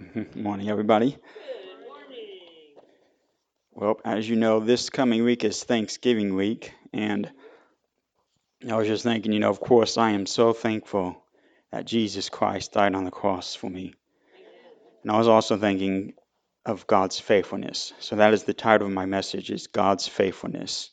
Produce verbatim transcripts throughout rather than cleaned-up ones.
Good morning, everybody. Well, as you know, this coming week is Thanksgiving week, and I was just thinking, you know, of course, I am so thankful that Jesus Christ died on the cross for me. And I was also thinking of God's faithfulness. So that is the title of my message, is God's faithfulness.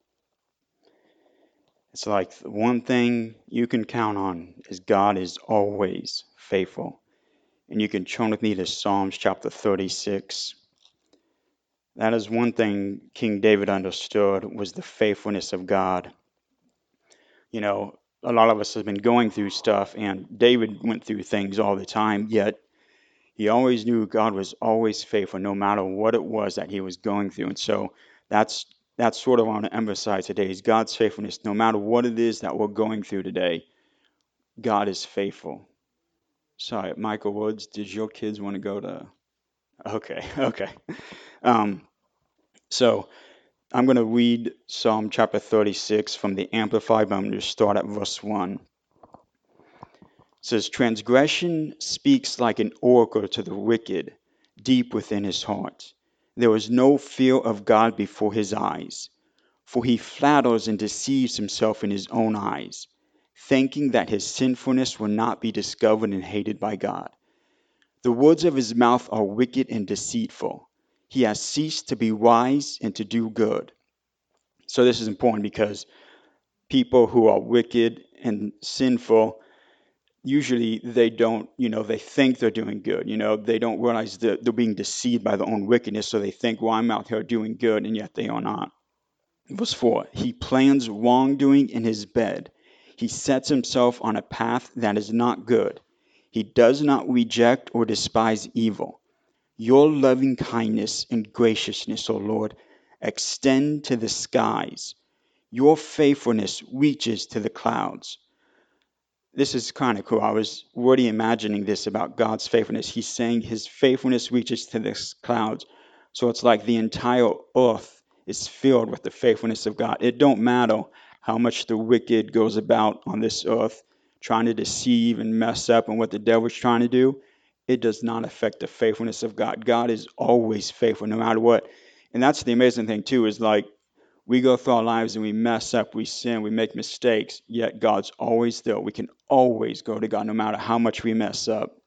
It's like the one thing you can count on is God is always faithful. And you can turn with me to Psalms chapter thirty-six. That is one thing King David understood, was the faithfulness of God. You know, a lot of us have been going through stuff, and David went through things all the time, yet he always knew God was always faithful no matter what it was that he was going through. And so that's that's sort of what I want to emphasize today, is God's faithfulness. No matter what it is that we're going through today, God is faithful. Sorry, Michael Woods, did your kids want to go to? Okay, okay. Um, so I'm going to read Psalm chapter thirty-six from the Amplified, but I'm going to start at verse one. It says, "Transgression speaks like an oracle to the wicked, deep within his heart. There is no fear of God before his eyes, for he flatters and deceives himself in his own eyes, thinking that his sinfulness will not be discovered and hated by God. The words of his mouth are wicked and deceitful. He has ceased to be wise and to do good." So this is important because people who are wicked and sinful, usually they don't, you know, they think they're doing good. You know, they don't realize that they're being deceived by their own wickedness. So they think, well, I'm out here doing good, and yet they are not. Verse four, "He plans wrongdoing in his bed. He sets himself on a path that is not good. He does not reject or despise evil. Your loving kindness and graciousness, O Lord, extend to the skies. Your faithfulness reaches to the clouds." This is kind of cool. I was already imagining this about God's faithfulness. He's saying his faithfulness reaches to the clouds. So it's like the entire earth is filled with the faithfulness of God. It don't matter how much the wicked goes about on this earth trying to deceive and mess up and what the devil's trying to do. It does not affect the faithfulness of God. God is always faithful no matter what. And that's the amazing thing too, is like, we go through our lives and we mess up, we sin, we make mistakes, yet God's always there. We can always go to God no matter how much we mess up.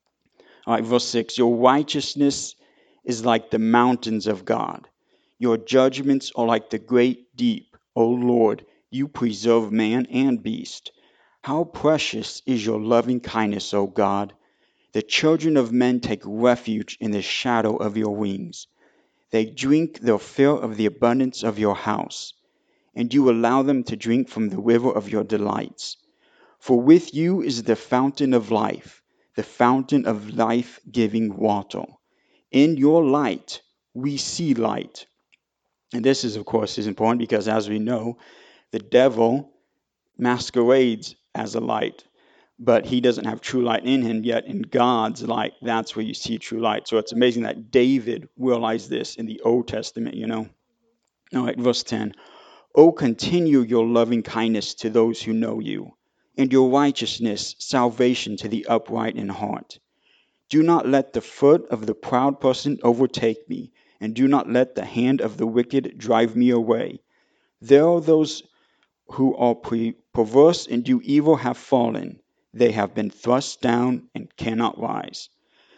All right, verse six, "Your righteousness is like the mountains of God. Your judgments are like the great deep. O Lord, you preserve man and beast. How precious is your loving kindness, O God. The children of men take refuge in the shadow of your wings. They drink their fill of the abundance of your house, and you allow them to drink from the river of your delights. For with you is the fountain of life, the fountain of life-giving water. In your light, we see light." And this is, of course, is important because, as we know, the devil masquerades as a light, but he doesn't have true light in him. Yet in God's light, that's where you see true light. So it's amazing that David realized this in the Old Testament, you know. All right, verse ten. "O continue your loving kindness to those who know you, and your righteousness, salvation to the upright in heart. Do not let the foot of the proud person overtake me, and do not let the hand of the wicked drive me away. There are those who are pre- perverse and do evil have fallen. They have been thrust down and cannot rise."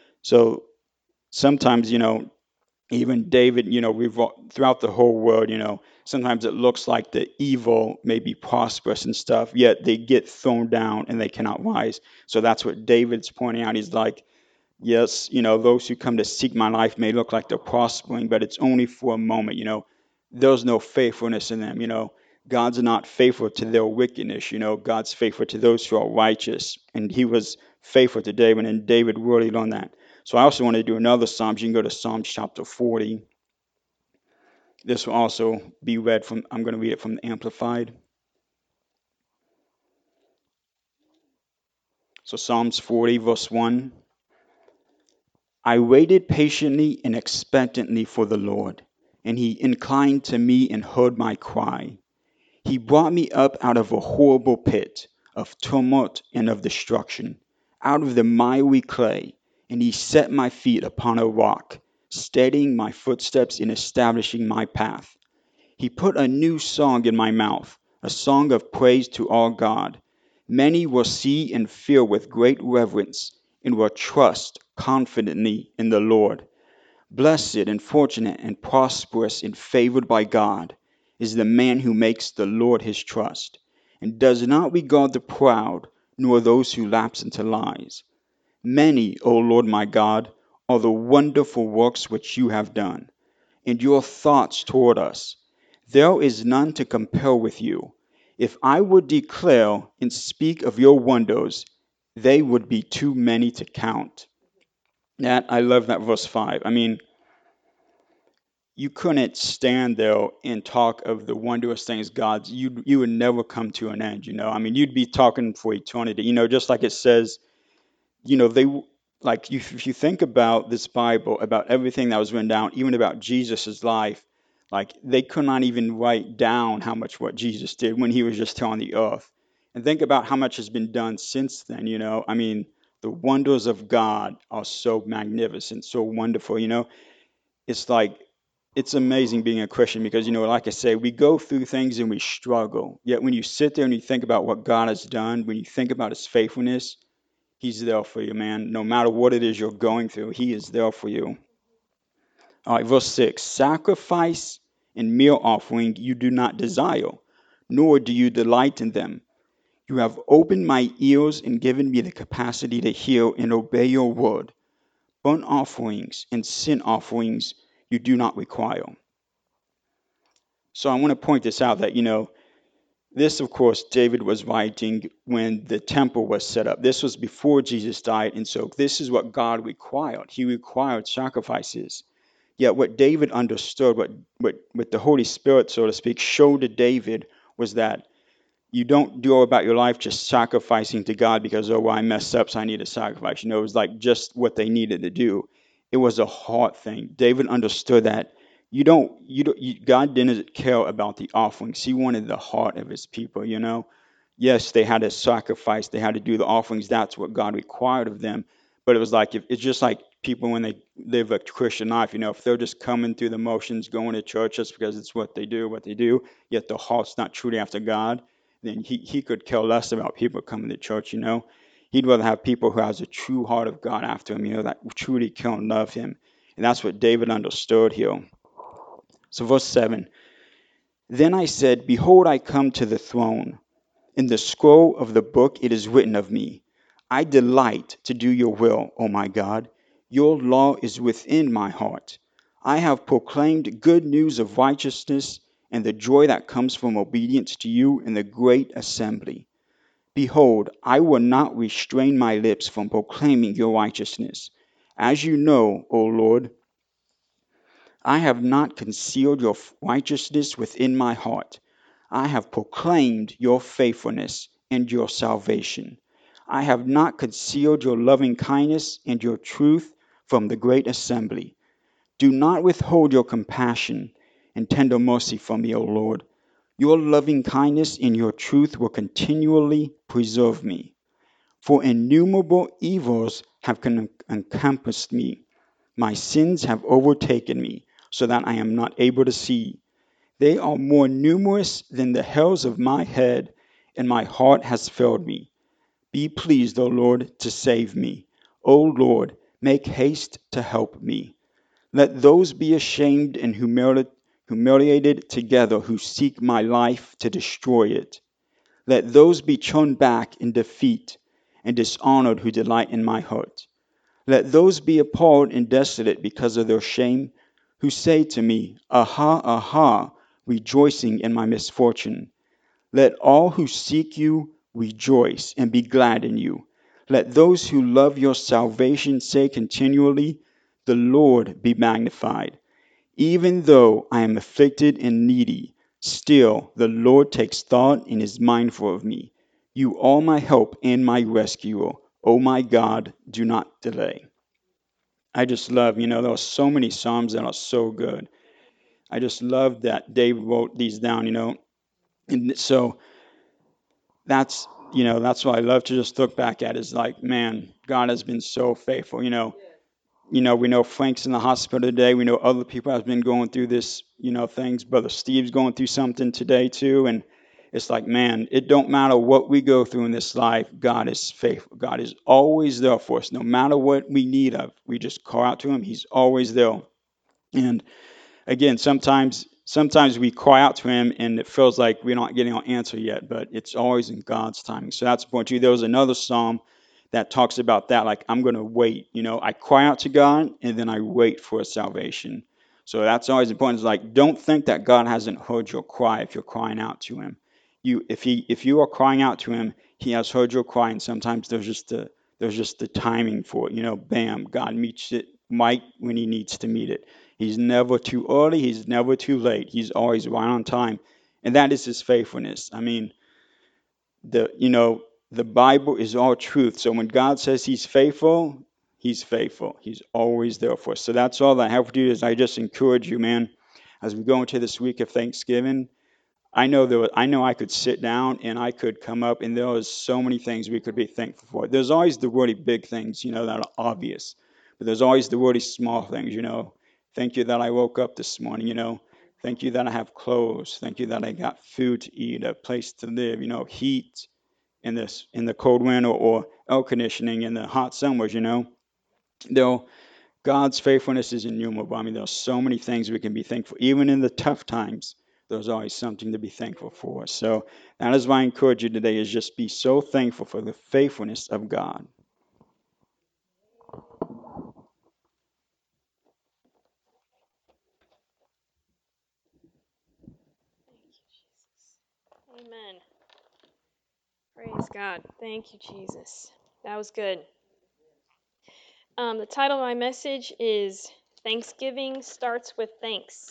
So sometimes, you know, even David, you know, revol- throughout the whole world, you know, sometimes it looks like the evil may be prosperous and stuff, yet they get thrown down and they cannot rise. So that's what David's pointing out. He's like, yes, you know, those who come to seek my life may look like they're prospering, but it's only for a moment, you know. There's no faithfulness in them, you know. God's not faithful to their wickedness, you know. God's faithful to those who are righteous. And he was faithful to David, and David really learned that. So I also want to do another Psalms. You can go to Psalms chapter forty. This will also be read from, I'm going to read it from the Amplified. So Psalms forty, verse one. "I waited patiently and expectantly for the Lord, and he inclined to me and heard my cry. He brought me up out of a horrible pit of tumult and of destruction, out of the miry clay, and he set my feet upon a rock, steadying my footsteps and establishing my path. He put a new song in my mouth, a song of praise to our God. Many will see and fear with great reverence and will trust confidently in the Lord. Blessed and fortunate and prosperous and favored by God is the man who makes the Lord his trust, and does not regard the proud, nor those who lapse into lies. Many, O Lord my God, are the wonderful works which you have done, and your thoughts toward us. There is none to compare with you. If I would declare and speak of your wonders, they would be too many to count. That I love that verse five. I mean, you couldn't stand there and talk of the wondrous things God's. You you would never come to an end. You know, I mean, you'd be talking for eternity. You know, just like it says. You know, they like you, if you think about this Bible, about everything that was written down, even about Jesus's life, like they could not even write down how much what Jesus did when he was just here on the earth. And think about how much has been done since then. You know, I mean, the wonders of God are so magnificent, so wonderful. You know, it's like it's amazing being a Christian because, you know, like I say, we go through things and we struggle. Yet when you sit there and you think about what God has done, when you think about his faithfulness, he's there for you, man. No matter what it is you're going through, he is there for you. All right, verse six. Sacrifice and meal offering you do not desire, nor do you delight in them. You have opened my ears and given me the capacity to hear and obey your word. Burnt offerings and sin offerings you do not require. So I want to point this out that, you know, this, of course, David was writing when the temple was set up. This was before Jesus died, and so this is what God required. He required sacrifices. Yet what David understood, what, what, what the Holy Spirit, so to speak, showed to David was that you don't go about your life just sacrificing to God because, oh, well, I messed up, so I need a sacrifice. You know, it was like just what they needed to do. It was a heart thing. David understood that you don't, you don't, you, God didn't care about the offerings. He wanted the heart of his people, you know. Yes, they had to sacrifice, they had to do the offerings. That's what God required of them. But it was like, if, it's just like people when they live a Christian life, you know, if they're just coming through the motions, going to church just because it's what they do, what they do, yet their heart's not truly after God, then he, he could care less about people coming to church, you know. He'd rather have people who has a true heart of God after him, you know, that truly care and love him. And that's what David understood here. So verse seven, then I said, behold, I come to the throne. In the scroll of the book it is written of me, I delight to do your will, O my God. Your law is within my heart. I have proclaimed good news of righteousness and the joy that comes from obedience to you in the great assembly. Behold, I will not restrain my lips from proclaiming your righteousness. As you know, O Lord, I have not concealed your righteousness within my heart. I have proclaimed your faithfulness and your salvation. I have not concealed your loving kindness and your truth from the great assembly. Do not withhold your compassion and tender mercy from me, O Lord. Your loving kindness and your truth will continually preserve me. For innumerable evils have encompassed me. My sins have overtaken me, so that I am not able to see. They are more numerous than the hairs of my head, and my heart has failed me. Be pleased, O Lord, to save me. O Lord, make haste to help me. Let those be ashamed and humili- humiliated together who seek my life to destroy it. Let those be turned back in defeat and dishonored who delight in my hurt. Let those be appalled and desolate because of their shame, who say to me, Aha, aha, rejoicing in my misfortune. Let all who seek you rejoice and be glad in you. Let those who love your salvation say continually, The Lord be magnified. Even though I am afflicted and needy, still the Lord takes thought and is mindful of me. You are my help and my rescuer. O my God, do not delay. I just love, you know, there are so many Psalms that are so good. I just love that David wrote these down, you know. And so that's, you know, that's what I love to just look back at is like, man, God has been so faithful, you know. You know, we know Frank's in the hospital today. We know other people have been going through this, you know, things. Brother Steve's going through something today too. And it's like, man, it don't matter what we go through in this life. God is faithful. God is always there for us. No matter what we need of, we just call out to him. He's always there. And again, sometimes sometimes we cry out to him and it feels like we're not getting our answer yet, but it's always in God's timing. So that's point two. There was another psalm that talks about that, like I'm gonna wait. You know, I cry out to God and then I wait for salvation. So that's always important. It's like don't think that God hasn't heard your cry if you're crying out to him. You if he if you are crying out to him, he has heard your cry, and sometimes there's just the there's just the timing for it. You know, bam, God meets it right when he needs to meet it. He's never too early. He's never too late. He's always right on time. And that is his faithfulness. I mean, the you know, the Bible is all truth. So when God says he's faithful, he's faithful. He's always there for us. So that's all I have for you is I just encourage you, man, as we go into this week of Thanksgiving. I know there was, I know I could sit down and I could come up and there was so many things we could be thankful for. There's always the really big things, you know, that are obvious. But there's always the really small things, you know. Thank you that I woke up this morning, you know. Thank you that I have clothes. Thank you that I got food to eat, a place to live, you know, heat in this in the cold winter or air conditioning in the hot summers, you know. Though God's faithfulness is innumerable. I mean, there's so many things we can be thankful. Even in the tough times, there's always something to be thankful for. So that is why I encourage you today is just be so thankful for the faithfulness of God. Amen. Praise God. Thank you, Jesus. That was good. Um, the title of my message is Thanksgiving Starts with Thanks.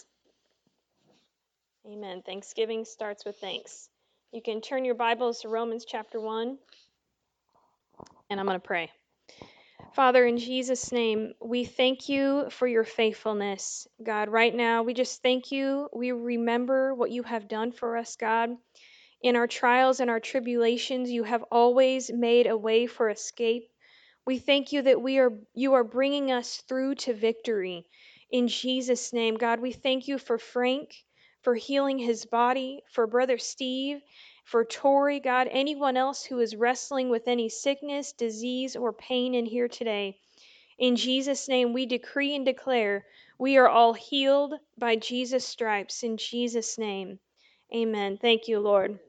Amen. Thanksgiving starts with thanks. You can turn your Bibles to Romans chapter one, and I'm going to pray. Father, in Jesus' name, we thank you for your faithfulness. God, right now, we just thank you. We remember what you have done for us, God. In our trials and our tribulations, you have always made a way for escape. We thank you that we are you are bringing us through to victory. In Jesus' name, God, we thank you for Frank, for healing his body, for Brother Steve, for Tori, God, anyone else who is wrestling with any sickness, disease, or pain in here today. In Jesus' name, we decree and declare we are all healed by Jesus' stripes. In Jesus' name, amen. Thank you, Lord.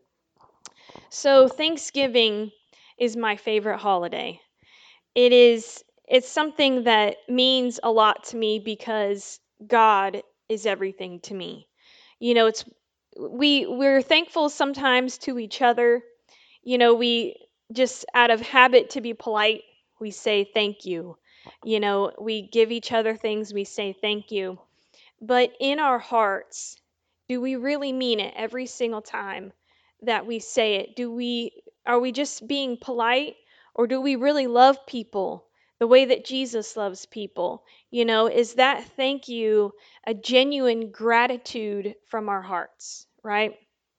So, Thanksgiving is my favorite holiday. It is it's something that means a lot to me because God is everything to me. You know, it's we we're thankful sometimes to each other. You know, we just out of habit to be polite, we say thank you. You know, we give each other things, we say thank you. But in our hearts, do we really mean it every single time that we say it? Do we are we just being polite, or do we really love people the way that Jesus loves people? You know, is that thank you a genuine gratitude from our hearts, right?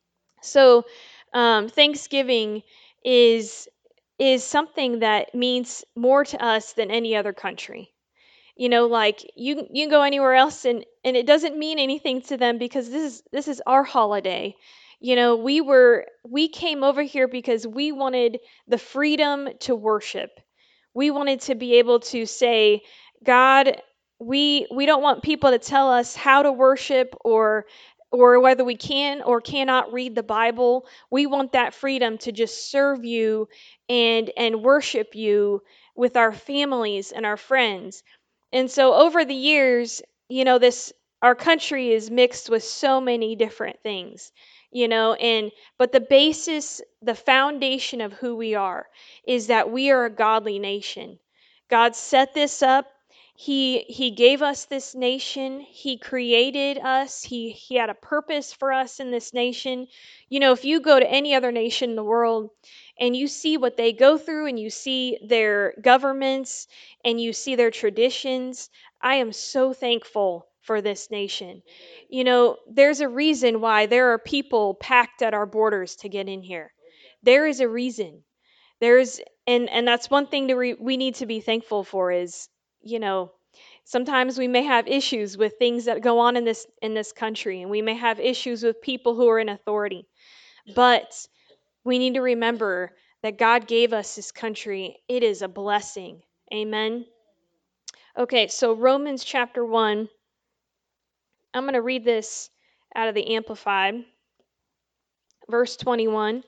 So, um, Thanksgiving is is something that means more to us than any other country. You know, like you you can go anywhere else and and it doesn't mean anything to them because this is this is our holiday. You know, we were we came over here because we wanted the freedom to worship. We wanted to be able to say, God, we we don't want people to tell us how to worship or or whether we can or cannot read the Bible. We want that freedom to just serve you and and worship you with our families and our friends. And so over the years, you know, this our country is mixed with so many different things, you know, and but the basis, the foundation of who we are is that we are a godly nation. God set this up. He he gave us this nation. He created us. He he had a purpose for us in this nation. You know, if you go to any other nation in the world and you see what they go through and you see their governments and you see their traditions, I am so thankful for this nation. You know, there's a reason why there are people packed at our borders to get in here. There is a reason. There's and and that's one thing that we we need to be thankful for is, you know, Sometimes we may have issues with things that go on in this in this country, and we may have issues with people who are in authority. But we need to remember that God gave us this country. It is a blessing. Amen. Okay, so Romans chapter one. I'm going to read this out of the Amplified. Verse twenty-one.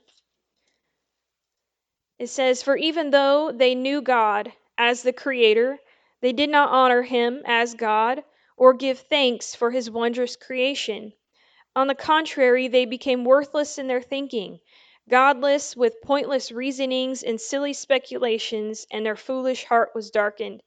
It says, "For even though they knew God as the Creator, they did not honor Him as God or give thanks for His wondrous creation. On the contrary, they became worthless in their thinking, godless with pointless reasonings and silly speculations, and their foolish heart was darkened."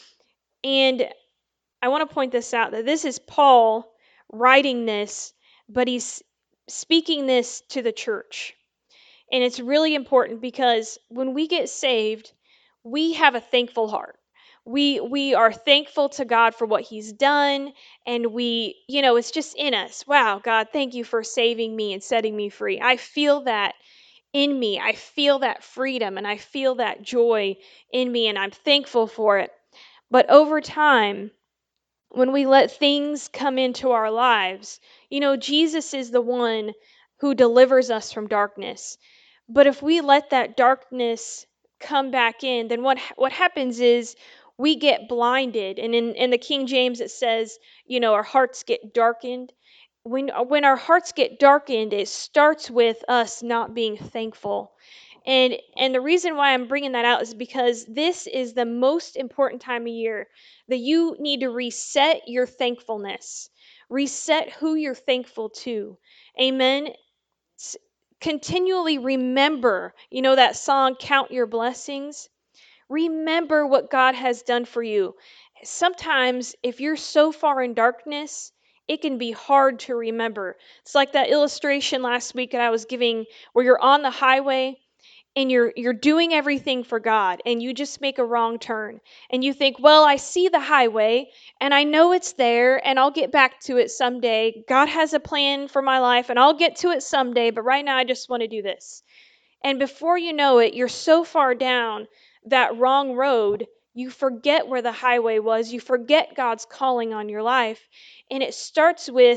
And I want to point this out, that this is Paul writing this, but he's speaking this to the church. And it's really important because when we get saved, we have a thankful heart. We we are thankful to God for what He's done, and we, you know, it's just in us. Wow, God, thank you for saving me and setting me free. I feel that in me. I feel that freedom and I feel that joy in me, and I'm thankful for it. But over time, when we let things come into our lives, you know, Jesus is the one who delivers us from darkness. But if we let that darkness come back in, then what what happens is we get blinded. And in, in the King James it says, you know, our hearts get darkened. When when our hearts get darkened, it starts with us not being thankful. And and the reason why I'm bringing that out is because this is the most important time of year that you need to reset your thankfulness. Reset who you're thankful to. Amen. S- Continually remember, you know that song, Count Your Blessings? Remember what God has done for you. Sometimes, if you're so far in darkness, it can be hard to remember. It's like that illustration last week that I was giving where you're on the highway and you're you're doing everything for God, and you just make a wrong turn and you think, well, I see the highway and I know it's there and I'll get back to it someday. God has a plan for my life and I'll get to it someday, but right now I just want to do this. And before you know it, you're so far down that wrong road, you forget where the highway was, you forget God's calling on your life. And it starts with,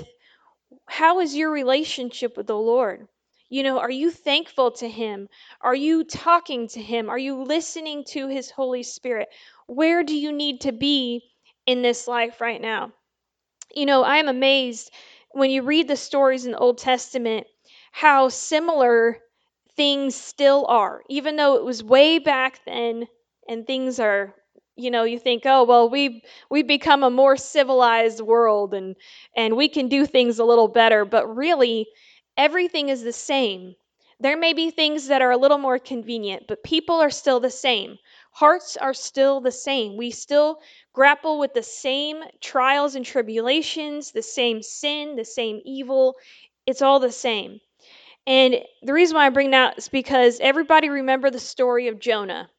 how is your relationship with the Lord? You know, are you thankful to Him? Are you talking to Him? Are you listening to His Holy Spirit? Where do you need to be in this life right now? You know, I am amazed when you read the stories in the Old Testament how similar things still are, even though it was way back then and things are, you know, you think, oh, well, we've we've become a more civilized world and and we can do things a little better, but really everything is the same. There may be things that are a little more convenient, but people are still the same. Hearts are still the same. We still grapple with the same trials and tribulations, the same sin, the same evil. It's all the same. And the reason why I bring that is because everybody remember the story of Jonah.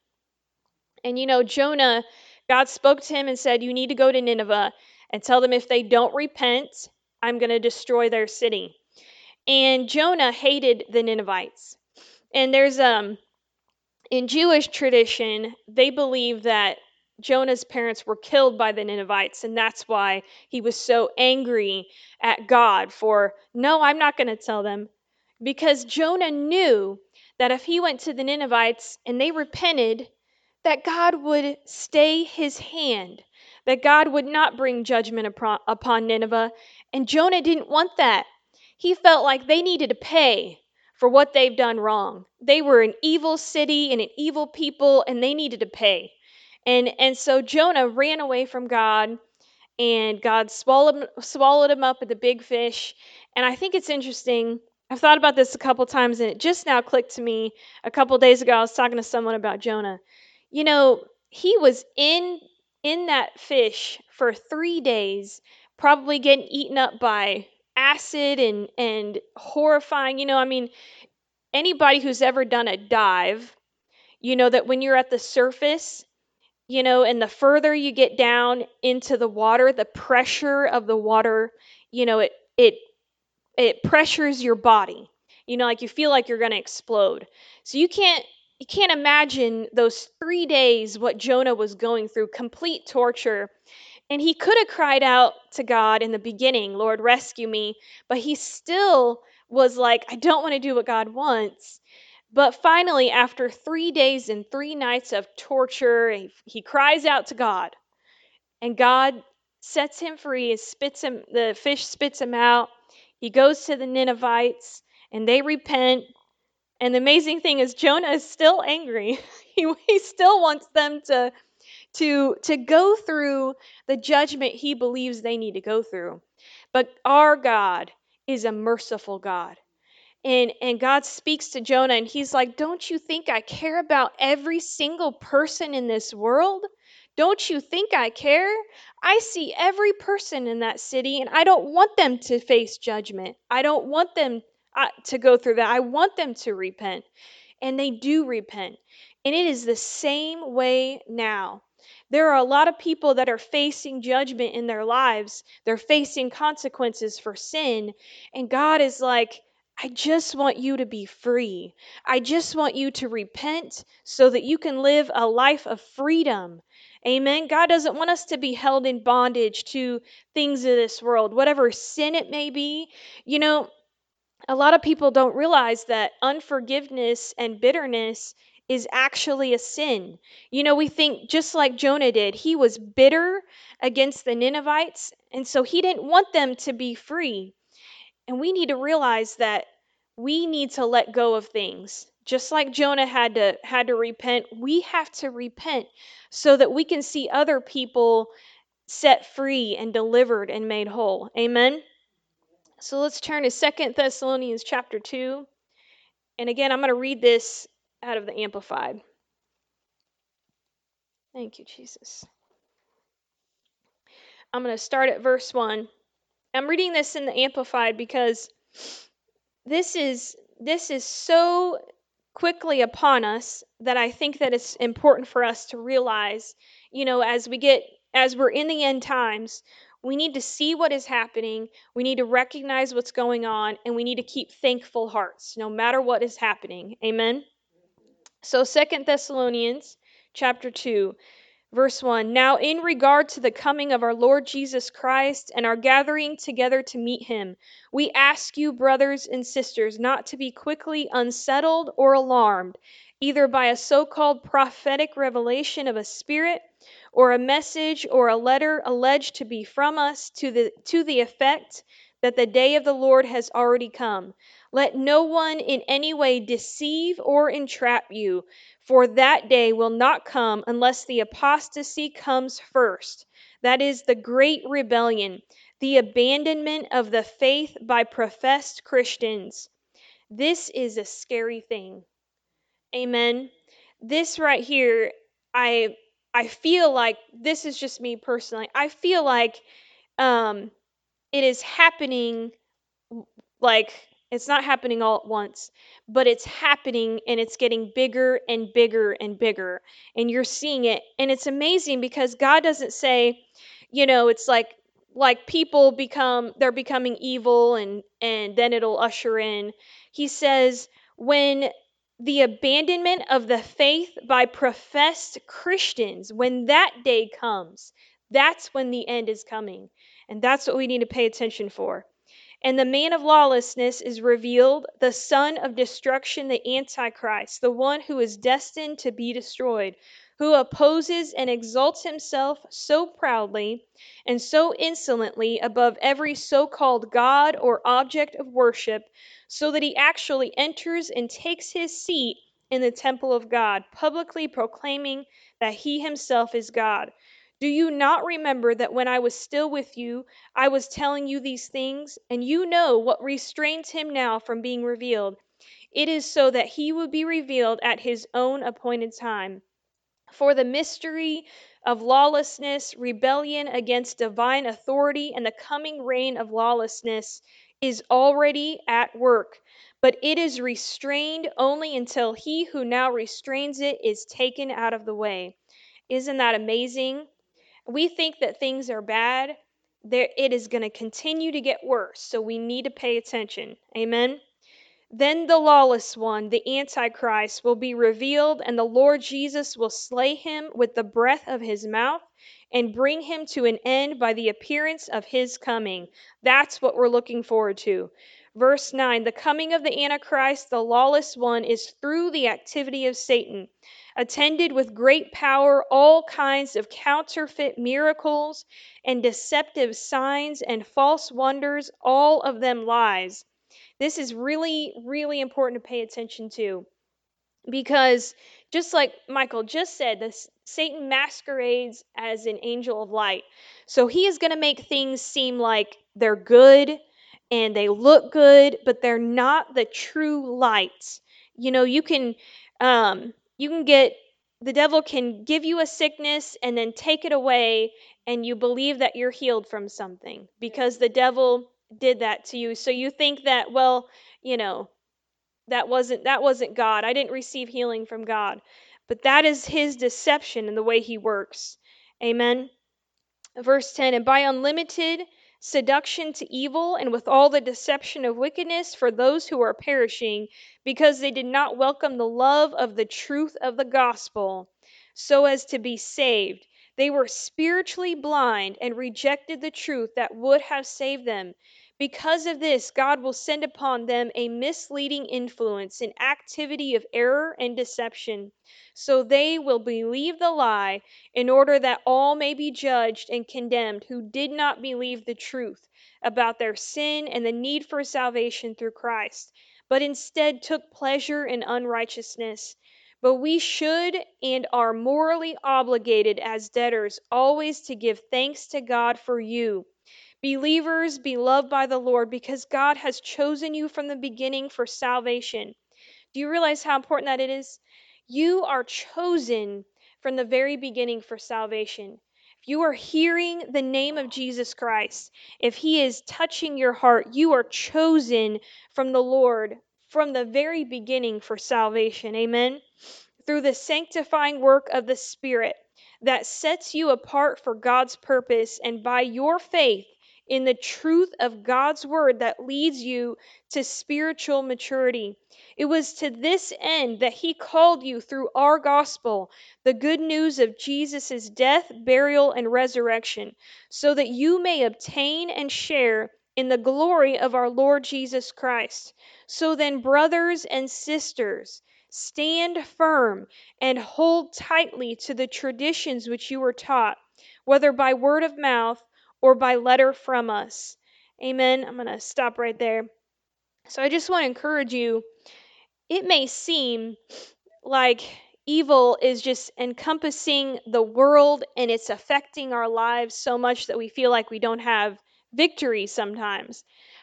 And you know, Jonah, God spoke to him and said, you need to go to Nineveh and tell them if they don't repent, I'm going to destroy their city. And Jonah hated the Ninevites. And there's um in Jewish tradition, they believe that Jonah's parents were killed by the Ninevites, and that's why he was so angry at God for, no, I'm not going to tell them. Because Jonah knew that if he went to the Ninevites and they repented, that God would stay his hand, that God would not bring judgment upon, upon Nineveh. And Jonah didn't want that. He felt like they needed to pay for what they've done wrong. They were an evil city and an evil people, and they needed to pay. And, and so Jonah ran away from God, and God swallowed, swallowed him up with a big fish. And I think it's interesting. I've thought about this a couple times, and it just now clicked to me a couple days ago. I was talking to someone about Jonah. You know, he was in in that fish for three days, probably getting eaten up by acid and and horrifying. You know, I mean, anybody who's ever done a dive, you know that when you're at the surface, you know, and the further you get down into the water, the pressure of the water, you know, it it it pressures your body. You know, like you feel like you're going to explode. So you can't you can't imagine those three days what Jonah was going through, complete torture. And he could have cried out to God in the beginning, Lord, rescue me. But he still was like, I don't want to do what God wants. But finally, after three days and three nights of torture, he, he cries out to God. And God sets him free and spits him, the fish spits him out. He goes to the Ninevites and they repent. And the amazing thing is Jonah is still angry. he, he still wants them to to to go through the judgment he believes they need to go through. But our God is a merciful God. And and God speaks to Jonah and he's like, "Don't you think I care about every single person in this world? Don't you think I care? I see every person in that city and I don't want them to face judgment. I don't want them uh, to go through that. I want them to repent." And they do repent. And it is the same way now. There are a lot of people that are facing judgment in their lives. They're facing consequences for sin. And God is like, I just want you to be free. I just want you to repent so that you can live a life of freedom. Amen. God doesn't want us to be held in bondage to things of this world, whatever sin it may be. You know, a lot of people don't realize that unforgiveness and bitterness is actually a sin. You know, we think just like Jonah did, he was bitter against the Ninevites, and so he didn't want them to be free. And we need to realize that we need to let go of things. Just like Jonah had to had to repent, we have to repent so that we can see other people set free and delivered and made whole. Amen. So let's turn to Second Thessalonians chapter two. And again, I'm going to read this out of the Amplified. Thank you, Jesus. I'm going to start at verse one. I'm reading this in the Amplified because this is this is so quickly upon us that I think that it's important for us to realize, you know, as we get as we're in the end times, we need to see what is happening, we need to recognize what's going on, and we need to keep thankful hearts no matter what is happening. Amen. So Second Thessalonians chapter two, verse one. Now in regard to the coming of our Lord Jesus Christ and our gathering together to meet him, we ask you, brothers and sisters, not to be quickly unsettled or alarmed, either by a so-called prophetic revelation of a spirit, or a message or a letter alleged to be from us to the to the effect that the day of the Lord has already come. Let no one in any way deceive or entrap you, for that day will not come unless the apostasy comes first. That is the great rebellion, the abandonment of the faith by professed Christians. This is a scary thing. Amen. This right here, I I feel like this is just me personally. I feel like um it is happening, like it's not happening all at once, but it's happening and it's getting bigger and bigger and bigger, and you're seeing it, and it's amazing because God doesn't say, you know, it's like like people become they're becoming evil and and then it'll usher in. He says when the abandonment of the faith by professed Christians, when that day comes, that's when the end is coming, and that's what we need to pay attention for. And the man of lawlessness is revealed, the son of destruction, the Antichrist, the one who is destined to be destroyed, who opposes and exalts himself so proudly and so insolently above every so called God or object of worship, so that he actually enters and takes his seat in the temple of God, publicly proclaiming that he himself is God. Do you not remember that when I was still with you, I was telling you these things, and you know what restrains him now from being revealed? It is so that he will be revealed at his own appointed time. For the mystery of lawlessness, rebellion against divine authority, and the coming reign of lawlessness is already at work, but it is restrained only until he who now restrains it is taken out of the way. Isn't that amazing? We think that things are bad. There, it is going to continue to get worse, so we need to pay attention. Amen. Then the lawless one, the Antichrist, will be revealed, and the Lord Jesus will slay him with the breath of his mouth and bring him to an end by the appearance of his coming. That's what we're looking forward to. Verse nine, the coming of the Antichrist, the lawless one, is through the activity of Satan, attended with great power, all kinds of counterfeit miracles and deceptive signs and false wonders, all of them lies. This is really, really important to pay attention to, because just like Michael just said, this Satan masquerades as an angel of light. So he is going to make things seem like they're good and they look good, but they're not the true light. You know, you can um you can get the devil can give you a sickness and then take it away, and you believe that you're healed from something because the devil did that to you. So you think that, well, you know, that wasn't that wasn't God. I didn't receive healing from God. But that is his deception and the way he works. Amen. Verse ten, and by unlimited seduction to evil, and with all the deception of wickedness for those who are perishing, because they did not welcome the love of the truth of the gospel, so as to be saved. They were spiritually blind and rejected the truth that would have saved them. Because of this, God will send upon them a misleading influence, an activity of error and deception. So they will believe the lie, in order that all may be judged and condemned who did not believe the truth about their sin and the need for salvation through Christ, but instead took pleasure in unrighteousness. But we should and are morally obligated as debtors always to give thanks to God for you, believers beloved by the Lord, because God has chosen you from the beginning for salvation. Do you realize how important that it is? You are chosen from the very beginning for salvation. If you are hearing the name of Jesus Christ, if he is touching your heart, you are chosen from the Lord from the very beginning for salvation. Amen. Through the sanctifying work of the Spirit that sets you apart for God's purpose, and by your faith in the truth of God's word that leads you to spiritual maturity. It was to this end that he called you through our gospel, the good news of Jesus' death, burial, and resurrection, so that you may obtain and share in the glory of our Lord Jesus Christ. So then, brothers and sisters, stand firm and hold tightly to the traditions which you were taught, whether by word of mouth or by letter from us. Amen. I'm going to stop right there. So I just want to encourage you. It may seem like evil is just encompassing the world and it's affecting our lives so much that we feel like we don't have victory sometimes.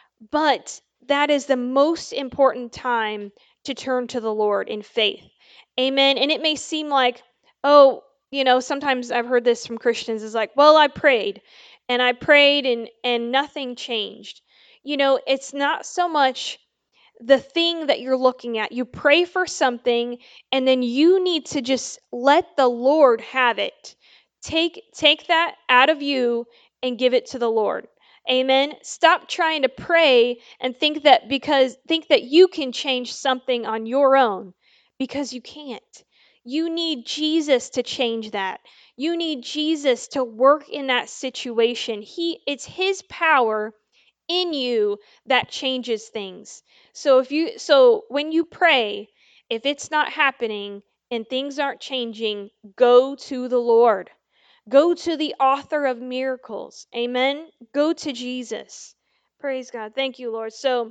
But that is the most important time to turn to the Lord in faith. Amen. And it may seem like, oh, you know, sometimes I've heard this from Christians is like, well, I prayed and I prayed and and nothing changed. You know, it's not so much the thing that you're looking at. You pray for something and then you need to just let the Lord have it. Take take that out of you and give it to the Lord. Amen. Stop trying to pray and think that because think that you can change something on your own, because you can't. You need Jesus to change that. You need Jesus to work in that situation. He it's his power in you that changes things. So if you so when you pray, if it's not happening and things aren't changing, go to the Lord. Go to the author of miracles. Amen. Go to Jesus. Praise God. Thank you, Lord. So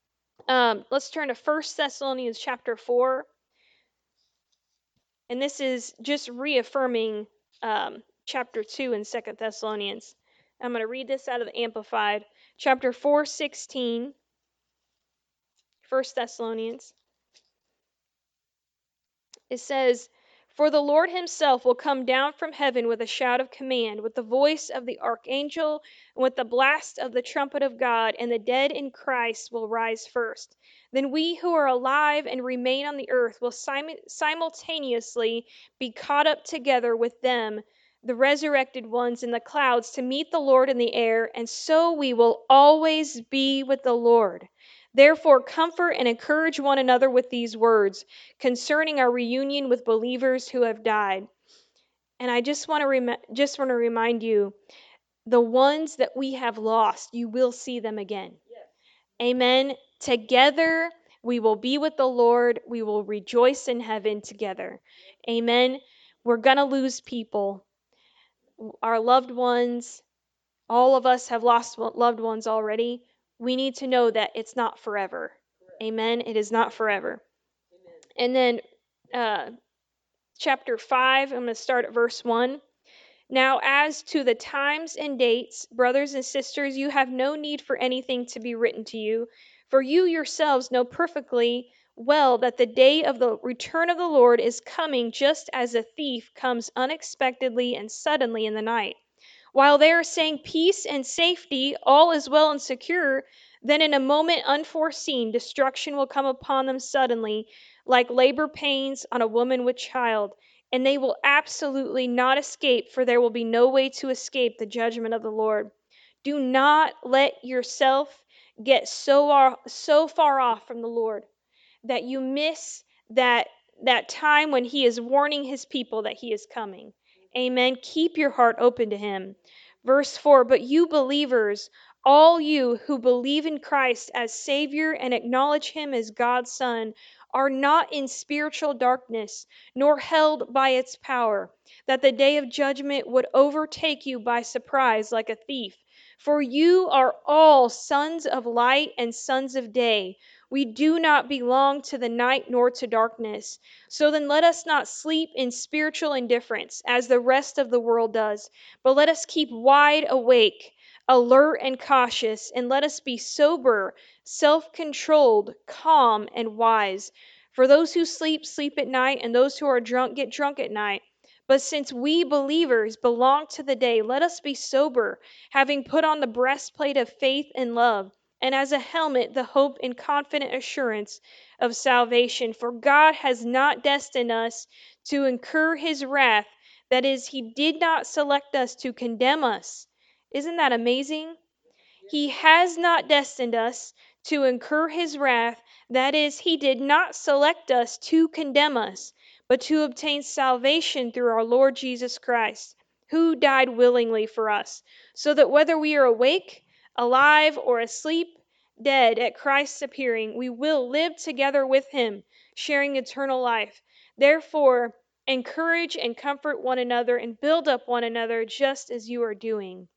um, let's turn to First Thessalonians chapter four. And this is just reaffirming um, chapter two in Second Thessalonians. I'm going to read this out of the Amplified. Chapter four, sixteen. First Thessalonians. It says, for the Lord himself will come down from heaven with a shout of command, with the voice of the archangel, and with the blast of the trumpet of God, and the dead in Christ will rise first. Then we who are alive and remain on the earth will sim- simultaneously be caught up together with them, the resurrected ones, in the clouds to meet the Lord in the air, and so we will always be with the Lord. Therefore, comfort and encourage one another with these words concerning our reunion with believers who have died. And I just want to rem- just want to remind you, the ones that we have lost, you will see them again. Amen. Together we will be with the Lord. We will rejoice in heaven together. Amen. We're going to lose people, our loved ones. All of us have lost loved ones already. We need to know that it's not forever. Amen. It is not forever. And then uh, chapter five, I'm going to start at verse one. Now, as to the times and dates, brothers and sisters, you have no need for anything to be written to you, for you yourselves know perfectly well that the day of the return of the Lord is coming just as a thief comes unexpectedly and suddenly in the night. While they are saying peace and safety, all is well and secure, then in a moment unforeseen, destruction will come upon them suddenly, like labor pains on a woman with child, and they will absolutely not escape, for there will be no way to escape the judgment of the Lord. Do not let yourself get so, so far off from the Lord that you miss that that time when he is warning his people that he is coming. Amen. Keep your heart open to him. Verse four, but you believers, all you who believe in Christ as Savior and acknowledge him as God's Son, are not in spiritual darkness, nor held by its power, that the day of judgment would overtake you by surprise like a thief. For you are all sons of light and sons of day. We do not belong to the night nor to darkness. So then let us not sleep in spiritual indifference, as the rest of the world does, but let us keep wide awake, alert and cautious, and let us be sober, self-controlled, calm, and wise. For those who sleep, sleep at night, and those who are drunk, get drunk at night. But since we believers belong to the day, let us be sober, having put on the breastplate of faith and love, and as a helmet, the hope and confident assurance of salvation. For God has not destined us to incur his wrath. That is, he did not select us to condemn us. Isn't that amazing? He has not destined us to incur his wrath. That is, he did not select us to condemn us, but to obtain salvation through our Lord Jesus Christ, who died willingly for us, so that whether we are awake, alive, or asleep, dead at Christ's appearing, we will live together with him, sharing eternal life. Therefore, encourage and comfort one another and build up one another just as you are doing.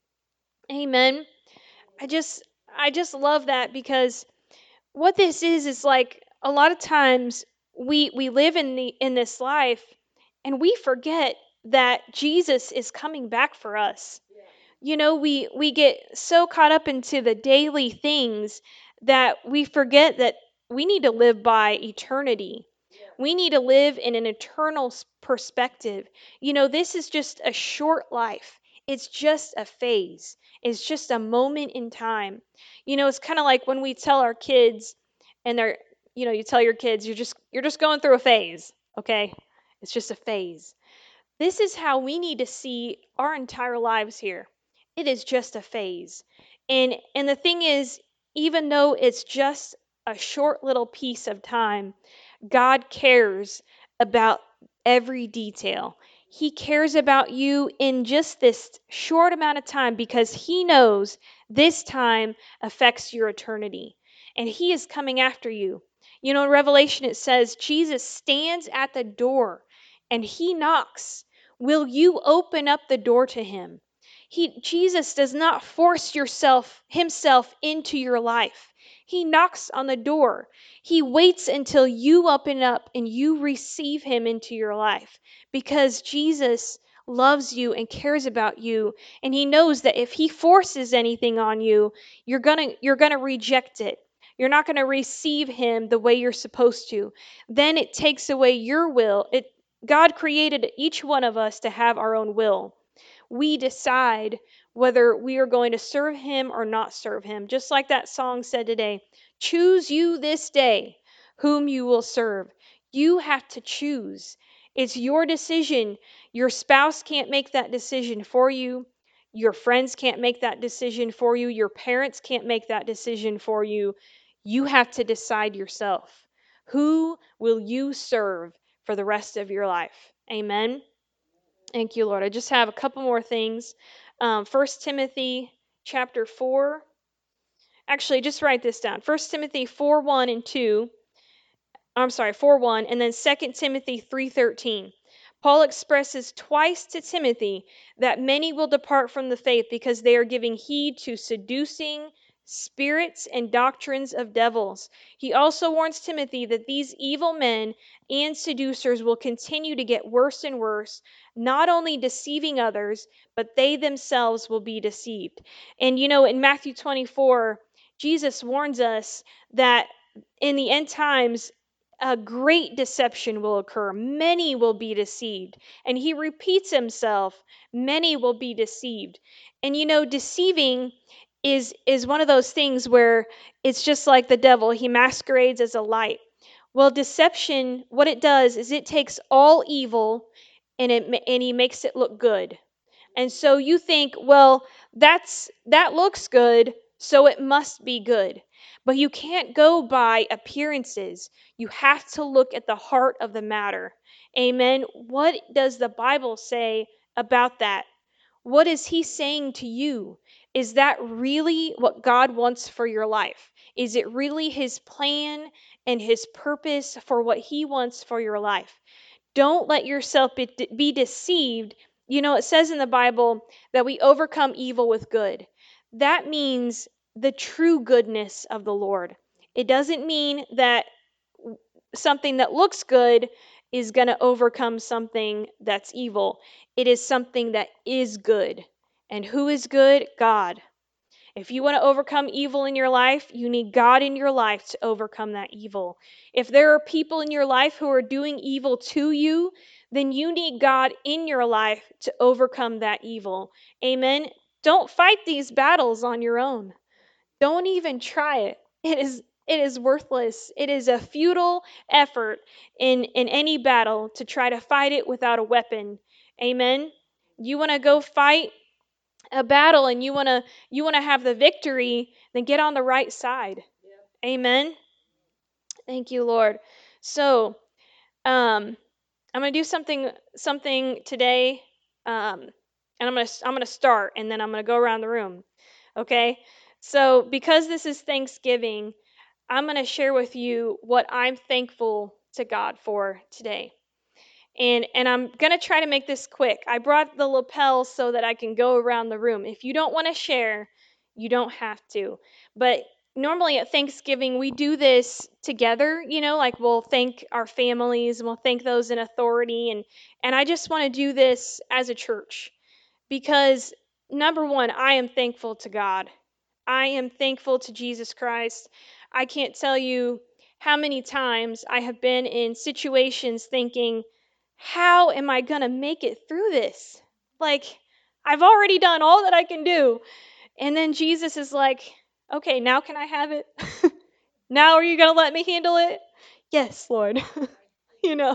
Amen. I just I just love that, because what this is is like a lot of times we we live in the in this life and we forget that Jesus is coming back for us. You know, we we get so caught up into the daily things that we forget that we need to live by eternity. We need to live in an eternal s- perspective. You know, this is just a short life. It's just a phase. It's just a moment in time. You know, it's kind of like when we tell our kids, and they're, you know, you tell your kids you're just you're just going through a phase, okay? It's just a phase. This is how we need to see our entire lives here. It is just a phase. And and the thing is, even though it's just a short little piece of time, God cares about every detail. He cares about you in just this short amount of time because he knows this time affects your eternity. And he is coming after you. You know, in Revelation it says Jesus stands at the door and he knocks. Will you open up the door to him? He Jesus does not force yourself himself into your life. He knocks on the door. He waits until you open up and you receive him into your life, because Jesus loves you and cares about you, and he knows that if he forces anything on you, you're going to you're going to reject it. You're not going to receive him the way you're supposed to. Then it takes away your will. It God created each one of us to have our own will. We decide whether we are going to serve him or not serve him. Just like that song said today, choose you this day whom you will serve. You have to choose. It's your decision. Your spouse can't make that decision for you. Your friends can't make that decision for you. Your parents can't make that decision for you. You have to decide yourself. Who will you serve for the rest of your life? Amen. Thank you, Lord. I just have a couple more things. Um, First Timothy chapter four. Actually, just write this down. First Timothy four one and two. I'm sorry, four one, and then Second Timothy three thirteen. Paul expresses twice to Timothy that many will depart from the faith because they are giving heed to seducing spirits and doctrines of devils. He also warns Timothy that these evil men and seducers will continue to get worse and worse, not only deceiving others, but they themselves will be deceived. And you know, in Matthew twenty-four, Jesus warns us that in the end times, a great deception will occur. Many will be deceived. And he repeats himself, many will be deceived. And you know, deceiving is is one of those things where it's just like the devil, he masquerades as a light. Well, deception, what it does is it takes all evil and it ma- and he makes it look good. And so you think, well, that's that looks good, so it must be good. But you can't go by appearances. You have to look at the heart of the matter. Amen. What does the Bible say about that? What is he saying to you? Is that really what God wants for your life? Is it really his plan and his purpose for what he wants for your life? Don't let yourself be, be deceived. You know, it says in the Bible that we overcome evil with good. That means the true goodness of the Lord. It doesn't mean that something that looks good is going to overcome something that's evil. It is something that is good. And who is good? God. If you want to overcome evil in your life, you need God in your life to overcome that evil. If there are people in your life who are doing evil to you, then you need God in your life to overcome that evil. Amen. Don't fight these battles on your own. Don't even try it. It is it is worthless. It is a futile effort in in any battle to try to fight it without a weapon. Amen. You want to go fight a battle and you want to you want to have the victory, then get on the right side. Amen. Thank you, Lord. So, um I'm going to do something something today, um and I'm going to I'm going to start and then I'm going to go around the room. Okay? So, because this is Thanksgiving, I'm going to share with you what I'm thankful to God for today. And and I'm going to try to make this quick. I brought the lapel so that I can go around the room. If you don't want to share, you don't have to. But normally at Thanksgiving we do this together, you know, like we'll thank our families and we'll thank those in authority, and and I just want to do this as a church because number one, I am thankful to God. I am thankful to Jesus Christ. I can't tell you how many times I have been in situations thinking, how am I going to make it through this? Like, I've already done all that I can do. And then Jesus is like, okay, now can I have it? Now are you going to let me handle it? Yes, Lord. you know,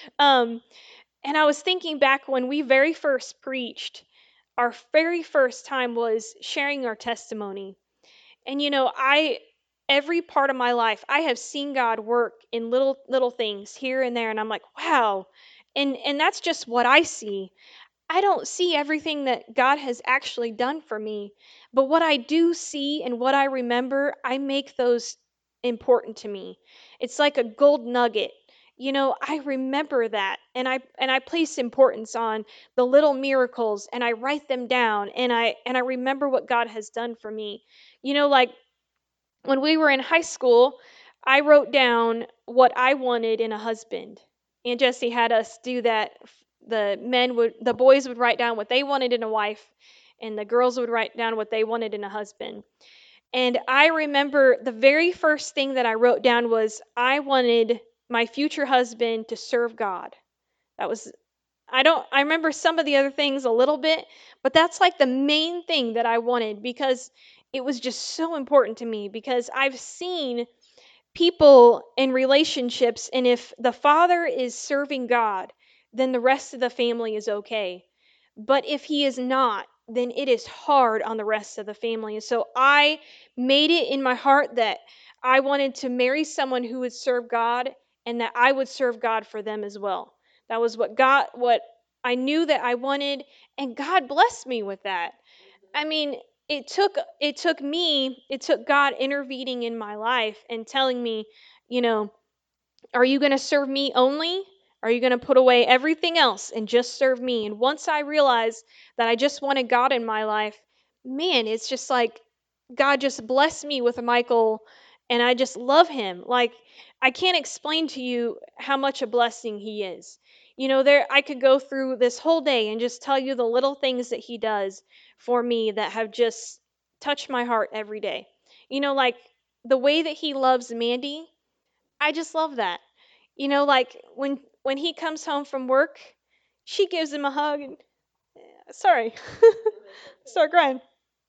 um, and I was thinking back when we very first preached, our very first time was sharing our testimony. And you know, I every part of my life, I have seen God work in little little things here and there, and I'm like, wow. And and that's just what I see. I don't see everything that God has actually done for me, but what I do see and what I remember, I make those important to me. It's like a gold nugget. You know, I remember that and I and I place importance on the little miracles and I write them down and I and I remember what God has done for me. You know, like when we were in high school, I wrote down what I wanted in a husband. Aunt Jessie had us do that. The men would, the boys would write down what they wanted in a wife, and the girls would write down what they wanted in a husband. And I remember the very first thing that I wrote down was I wanted my future husband to serve God. That was, I don't, I remember some of the other things a little bit, but that's like the main thing that I wanted because it was just so important to me because I've seen people in relationships, and if the father is serving God, then the rest of the family is okay. But if he is not, then it is hard on the rest of the family. And so I made it in my heart that I wanted to marry someone who would serve God and that I would serve God for them as well. That was what God, what I knew that I wanted, and God blessed me with that. I mean, it took it took me, it took God intervening in my life and telling me, you know, are you going to serve me only? Are you going to put away everything else and just serve me? And once I realized that I just wanted God in my life, man, it's just like God just blessed me with Michael, and I just love him. Like, I can't explain to you how much a blessing he is. You know, there I could go through this whole day and just tell you the little things that he does for me that have just touched my heart every day. You know, like the way that he loves Mandy, I just love that. You know, like when when he comes home from work, she gives him a hug and sorry, start crying.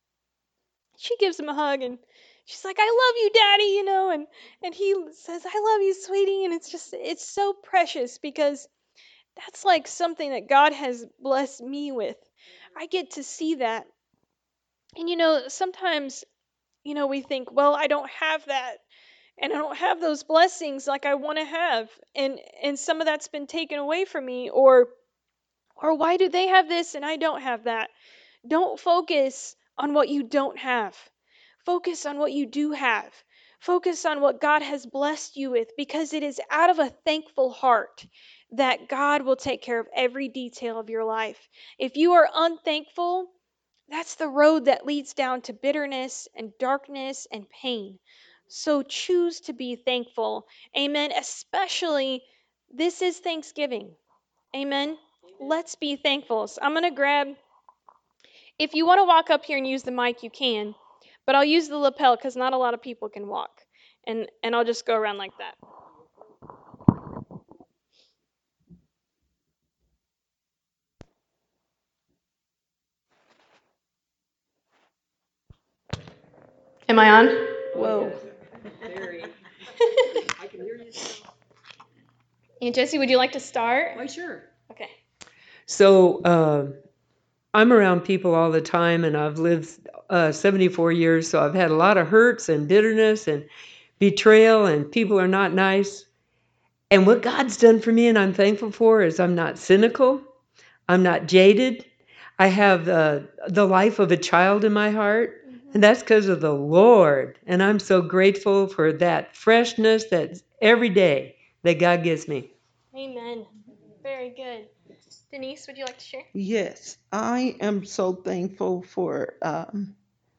She gives him a hug and she's like, "I love you, Daddy," you know, and and he says, "I love you, sweetie," and it's just it's so precious because that's like something that God has blessed me with. I get to see that. And you know, sometimes, you know, we think, "Well, I don't have that." And I don't have those blessings like I want to have, and and some of that's been taken away from me, or or why do they have this and I don't have that? Don't focus on what you don't have. Focus on what you do have. Focus on what God has blessed you with, because it is out of a thankful heart that God will take care of every detail of your life. If you are unthankful, that's the road that leads down to bitterness and darkness and pain. So choose to be thankful. Amen. Especially, this is Thanksgiving. Amen. Let's be thankful. So I'm going to grab, if you want to walk up here and use the mic, you can. But I'll use the lapel because not a lot of people can walk. And, and I'll just go around like that. Am I on? Whoa. I can hear you. Aunt Jessie, would you like to start? Why, sure. Okay. So uh, I'm around people all the time, and I've lived uh, seventy-four years, so I've had a lot of hurts and bitterness and betrayal, and people are not nice. And what God's done for me, and I'm thankful for, is I'm not cynical. I'm not jaded. I have uh, the life of a child in my heart, and that's because of the Lord. And I'm so grateful for that freshness that's every day that God gives me. Amen. Very good. Denise, would you like to share? Yes, I am so thankful for um,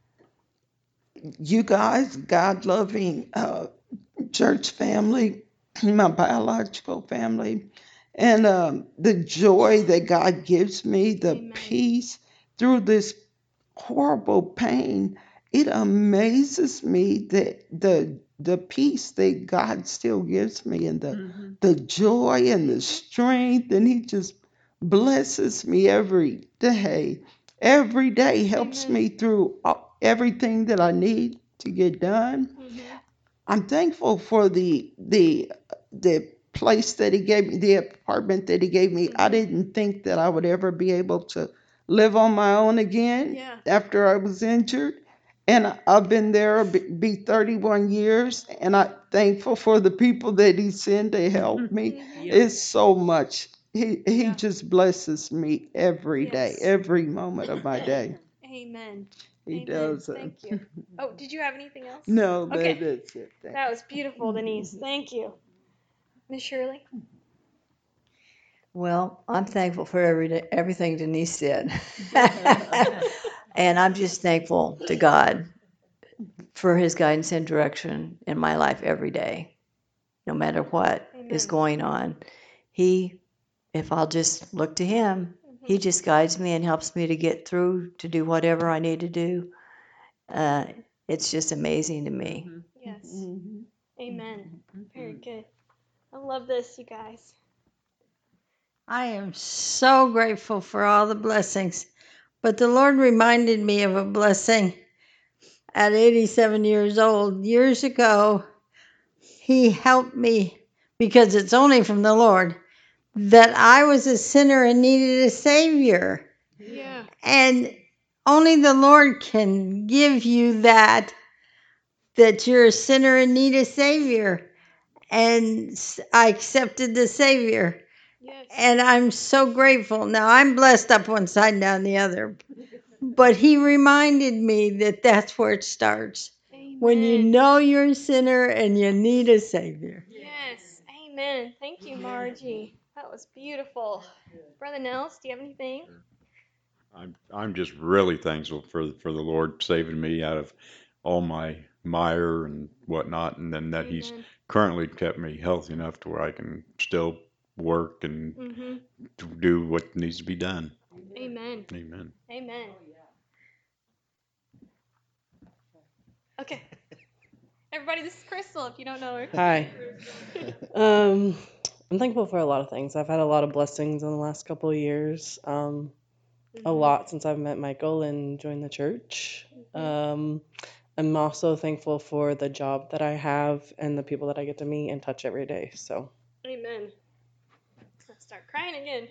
you guys, God loving uh, church family, my biological family, and um, the joy that God gives me, the Amen. peace through this horrible pain. It amazes me that the the peace that God still gives me, and the Mhm. the joy and the strength, and He just blesses me every day. Every day helps Amen. me through all- everything that I need to get done. Mm-hmm. I'm thankful for the the the place that He gave me, the apartment that He gave me. I Mhm. didn't think that I would ever be able to live on my own again Yeah. after I was injured. And I- I've been there be be thirty-one years, and I'm thankful for the people that He sent to help me. Mhm. Yep. It's so much. He He Yeah. just blesses me every day, Yes. every moment of my day. Amen. He Amen. does. uh, Thank you. Oh, did you have anything else? No, Okay. that, that's it. Thank That was beautiful, Denise. Thank you. Miss Shirley? Well, I'm thankful for every, everything Denise said. And I'm just thankful to God for his guidance and direction in my life every day, no matter what is Amen. going on. He, if I'll just look to him, he Mhm. just guides me and helps me to get through, to do whatever I need to do. Uh, it's just amazing to me. Mhm. Yes. Mhm. Amen. Very good. I love this, you guys. I am so grateful for all the blessings. But the Lord reminded me of a blessing at eighty-seven years old. Years ago, He helped me, because it's only from the Lord, that I was a sinner and needed a Savior. Yeah. And only the Lord can give you that, that you're a sinner in need of Savior. And s- I accepted the Savior. Yes. And I'm so grateful. Now I'm blessed up one side and down the other. But He reminded me that that's where it starts. When you Amen. know you're a sinner and you need a Savior. Yes. Amen. Thank you, Margie. That was beautiful. Brother Nels, do you have anything? I'm I'm just really thankful for for the Lord saving me out of all my mire and whatnot, and then that He's Amen. currently kept me healthy enough to where I can still work and Mm-hmm. to do what needs to be done. Amen. Amen. Amen. Okay. Everybody, this is Crystal, if you don't know her. Hi. Um, I'm thankful for a lot of things. I've had a lot of blessings in the last couple of years. Um, a Mhm. lot since I've met Michael and joined the church. Um, I'm also thankful for the job that I have and the people that I get to meet and touch every day. So, Amen. Let's start crying again.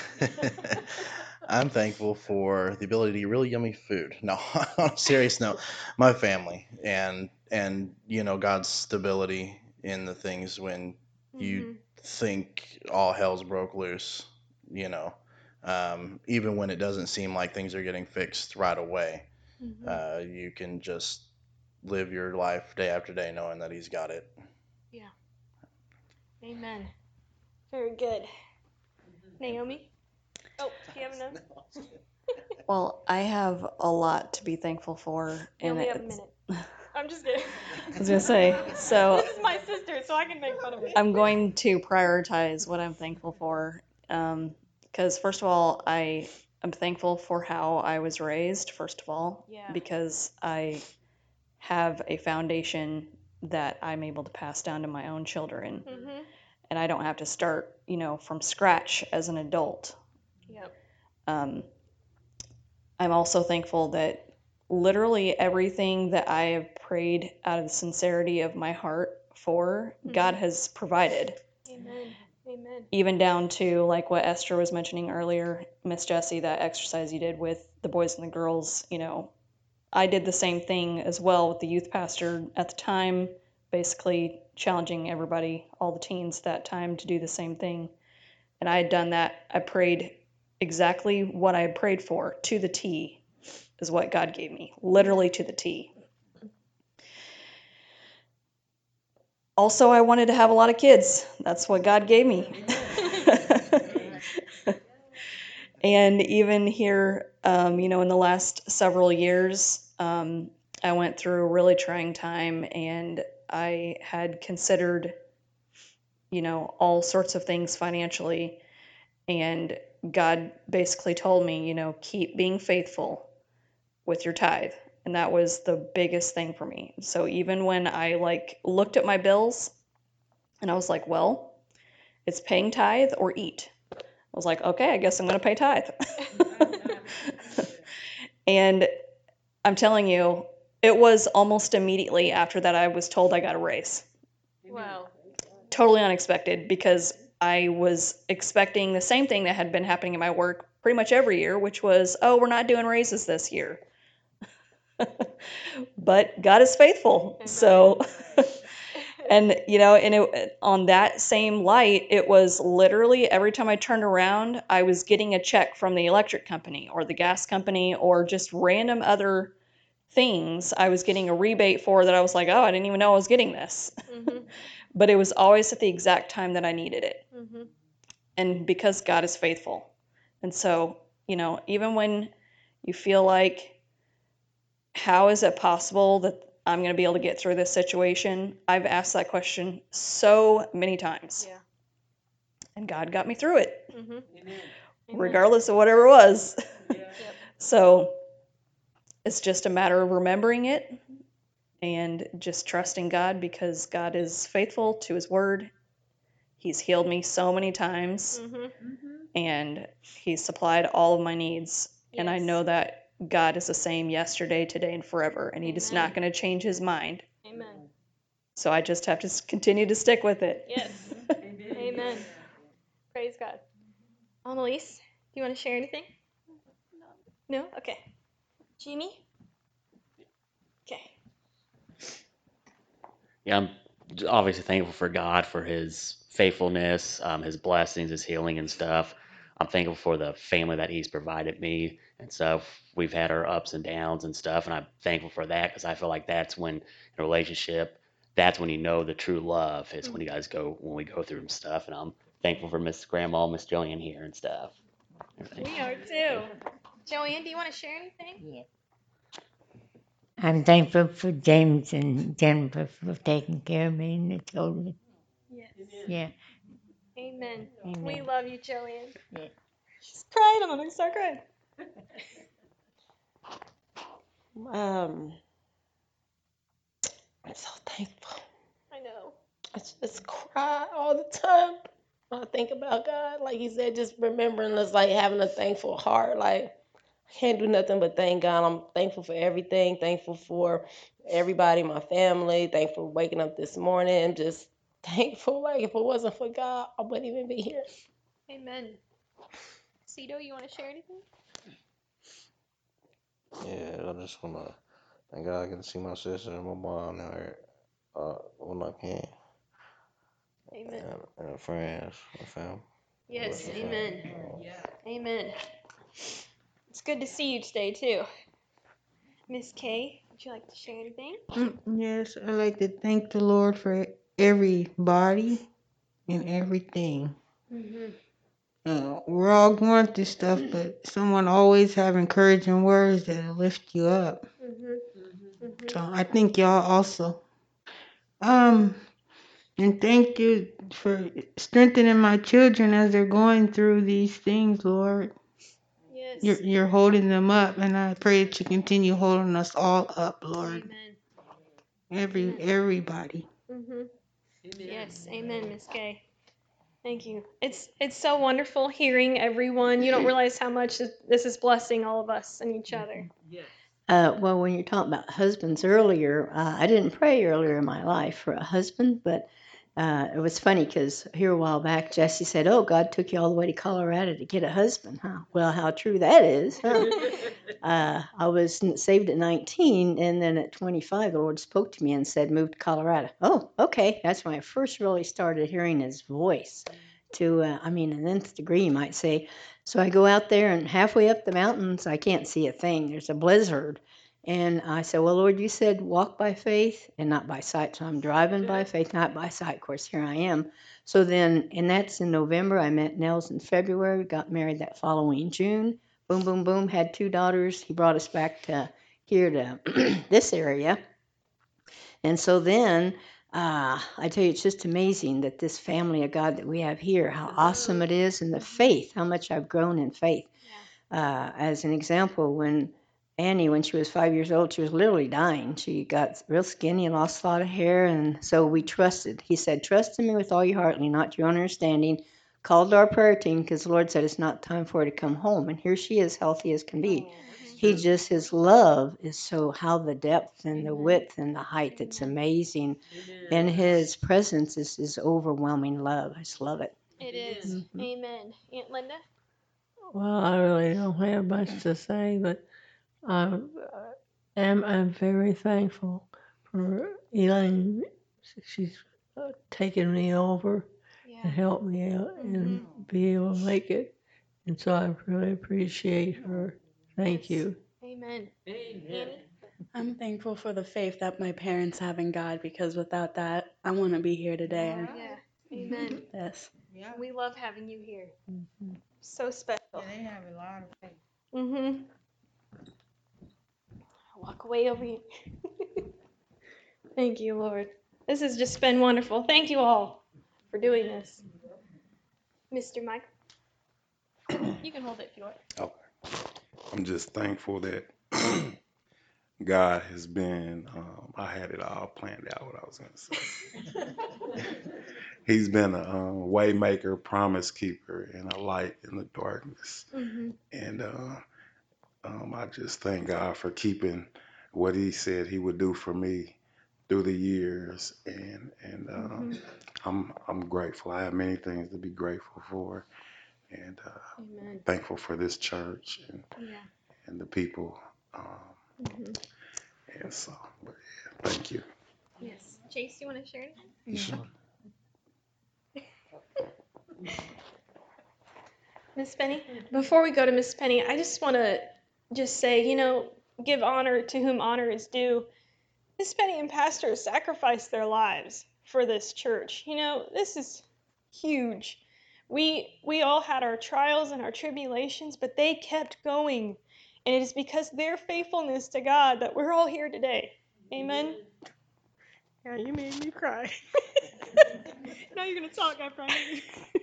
I'm thankful for the ability to eat really yummy food. No, on a serious note, my family and and you know God's stability in the things when you Mhm. think all hell's broke loose. You know, um, even when it doesn't seem like things are getting fixed right away, Mhm. uh, you can just live your life day after day knowing that He's got it. Yeah. Amen. Very good. Naomi? Oh, do you have another? Well, I have a lot to be thankful for, You and only have a it's, minute. I'm just kidding. I was gonna say, so This is my sister, so I can make fun of her. I'm going to prioritize what I'm thankful for. Um, because first of all, I am thankful for how I was raised, first of all, Yeah. because I have a foundation that I'm able to pass down to my own children, Mhm. and I don't have to start, you know, from scratch as an adult. Yep. Um, I'm also thankful that literally everything that I have prayed out of the sincerity of my heart for, God Mhm. has provided. Amen. Amen. Even down to like what Esther was mentioning earlier, Miss Jessie, that exercise you did with the boys and the girls, you know, I did the same thing as well with the youth pastor at the time, basically challenging everybody, all the teens that time, to do the same thing. And I had done that. I prayed exactly what I had prayed for to the T, is what God gave me, literally to the T. Also, I wanted to have a lot of kids. That's what God gave me. And even here, um, you know, in the last several years, um, I went through a really trying time, and I had considered, you know, all sorts of things financially. And God basically told me, you know, keep being faithful with your tithe. And that was the biggest thing for me. So even when I like looked at my bills and I was like, well, it's paying tithe or eat. I was like, okay, I guess I'm going to pay tithe. And I'm telling you, it was almost immediately after that I was told I got a raise. Wow. Totally unexpected, because I was expecting the same thing that had been happening in my work pretty much every year, which was, oh, we're not doing raises this year. But God is faithful. Amen. So, and you know, and it, on that same light, it was literally every time I turned around, I was getting a check from the electric company or the gas company or just random other things I was getting a rebate for that I was like, oh, I didn't even know I was getting this. Mhm. But it was always at the exact time that I needed it. Mhm. And because God is faithful. And so, you know, even when you feel like, how is it possible that I'm going to be able to get through this situation? I've asked that question so many times. Yeah. And God got me through it, Mhm. Amen. regardless of whatever it was. Yep. So it's just a matter of remembering it and just trusting God, because God is faithful to his word. He's healed me so many times, Mhm. and he's supplied all of my needs. And I Yes. know that God is the same yesterday, today, and forever, and he is Amen. not going to change his mind. Amen. So I just have to s- continue to stick with it. Yes. Amen. Praise God. Annalise, do you want to share anything? No? Okay. Jimmy? Okay. Yeah, I'm j- obviously thankful for God for His faithfulness, um, His blessings, His healing and stuff. I'm thankful for the family that He's provided me and stuff. We've had our ups and downs and stuff, and I'm thankful for that because I feel like that's when in a relationship, that's when you know the true love is when you guys go when we go through and stuff. And I'm thankful for Miss Grandma, Miss Jillian here and stuff. Everything. We are too. Joanne, do you want to share anything? Yeah. I'm thankful for James and Jennifer for taking care of me and the children. Yes. Yeah. Amen. We Amen. love you, Joanne. Yeah. She's crying. I'm gonna start crying. Um, I'm so thankful. I know. I just cry all the time when I think about God. Like he said, just remembering us, like having a thankful heart. Like I can't do nothing but thank God. I'm thankful for everything. Thankful for everybody, my family. Thankful for waking up this morning. I'm just thankful. Like if it wasn't for God, I wouldn't even be here. Amen. Cito, you want to share anything? Yeah, I just wanna thank God I can see my sister and my mom now uh, when I can, Amen. and, and friends, my family. Yes. Bless my Amen. family. Amen. It's good to see you today too. Miss Kay, would you like to share anything? Mm, Yes, I like to thank the Lord for everybody and everything. Mm-hmm. Uh, we're all going through stuff, but someone always have encouraging words that'll lift you up. Mm-hmm. Mm-hmm. So I thank y'all also. Um, and thank you for strengthening my children as they're going through these things, Lord. Yes. You're you're holding them up, and I pray that you continue holding us all up, Lord. Amen. Every Amen. everybody. Mm-hmm. Yes. Amen, Miss Kay. Thank you. It's it's so wonderful hearing everyone. You don't realize how much this is blessing all of us and each other. Uh, well, when you're talking about husbands earlier, uh, I didn't pray earlier in my life for a husband, but uh, it was funny because here a while back, Jesse said, "Oh, God took you all the way to Colorado to get a husband, huh?" Well, how true that is, huh? uh, I was n- saved at nineteen, and then at twenty-five, the Lord spoke to me and said, "Move to Colorado." Oh, okay. That's when I first really started hearing His voice. To, uh, I mean, an nth degree, you might say. So I go out there, and halfway up the mountains, I can't see a thing. There's a blizzard. And I said, "Well, Lord, you said walk by faith and not by sight." So I'm driving by faith, not by sight. Of course, here I am. So then, and that's in November. I met Nels in February, got married that following June. Boom, boom, boom, had two daughters. He brought us back to here to this area. And so then, uh, I tell you, it's just amazing that this family of God that we have here, how awesome it is, and the faith, how much I've grown in faith. Uh, as an example, when Annie, when she was five years old, she was literally dying. She got real skinny and lost a lot of hair, and so we trusted. He said, "Trust in me with all your heart, lean not to your own understanding." Called our prayer team because the Lord said it's not time for her to come home, and here she is, healthy as can be. He just, His love is so, how the depth and the width and the height, it's amazing. And His presence is His overwhelming love. I just love it. It is. Mhm. Amen. Aunt Linda? Well, I really don't have much to say, but I am I'm very thankful for Elaine. She's uh, taken me over Yeah. and helped me out and be able to make it. And so I really appreciate her. Thank Yes. you. Amen. Annie? I'm thankful for the faith that my parents have in God because without that, I wouldn't be here today. Yeah. Amen. Yes. Yeah. We love having you here. Mhm. So special. Yeah, they have a lot of faith. Mm-hmm. Walk away over here. Thank you, Lord. This has just been wonderful. Thank you all for doing this. Mister Michael? You can hold it if you want. Okay. I'm just thankful that God has been, um, I had it all planned out what I was going to say. He's been a um, way maker, promise keeper, and a light in the darkness. Mm-hmm. And uh, um, I just thank God for keeping what He said He would do for me through the years. And and um, Mm-hmm. I'm I'm grateful. I have many things to be grateful for, and uh, Amen. thankful for this church and Yeah. and the people. Um, Mhm. And so, but yeah, thank you. Yes. Chase, you want to share anything? You sure? Miss Penny? Before we go to Miss Penny, I just want to just say, you know, give honor to whom honor is due. Miss Penny and Pastor sacrificed their lives for this church. You know, this is huge. We we all had our trials and our tribulations, but they kept going. And it is because of their faithfulness to God that we're all here today. Amen. Yeah, you made me cry. Now you're gonna talk after I leave.